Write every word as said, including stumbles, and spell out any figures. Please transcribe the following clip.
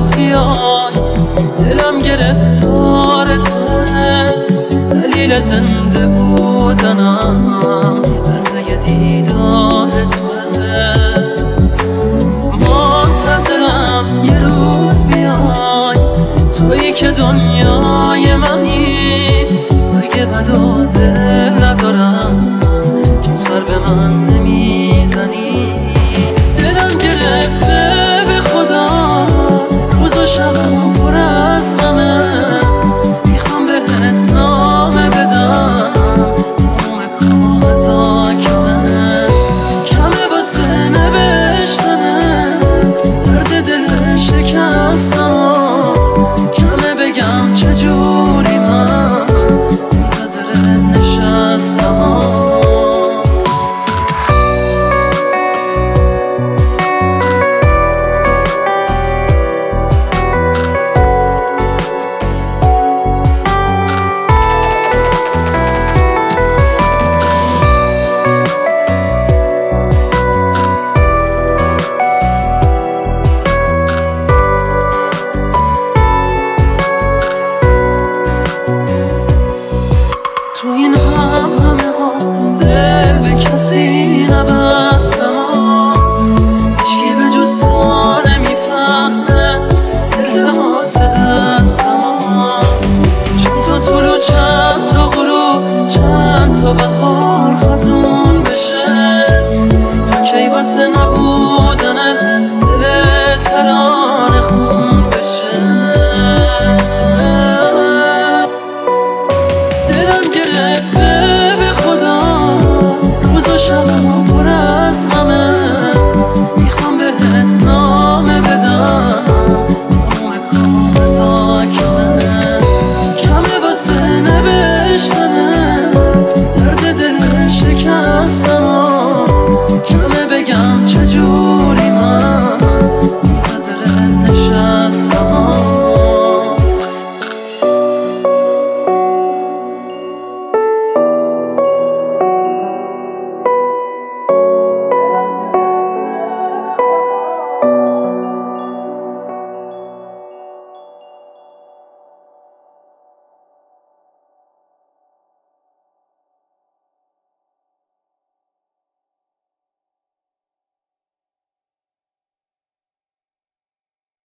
روز بیای دلم گرفتار توه، دلیل زنده بودنم لحظه دیدار توه. منتظرم یه روز بیای، تویی که دنیای منی، اگه بدا دل ندارم که سر به من نمیزنی. دلم گرفته به خدا روز و شبم پر از غمه، میخوام بهت نامه بدم نام کاغذا کمه، کمه واسه نوشتنه درد دل شکستم، کمه بگم چجوری من منتظرت نشستم. تو این هم همه ها دل به کسی نبستم، هیچکی به جز تو نمیفهمه التماس دستم. چند تا طلوع چند تا غروب چند تا بهار خزون بشه، تو کی واسه نبودنت دل ترام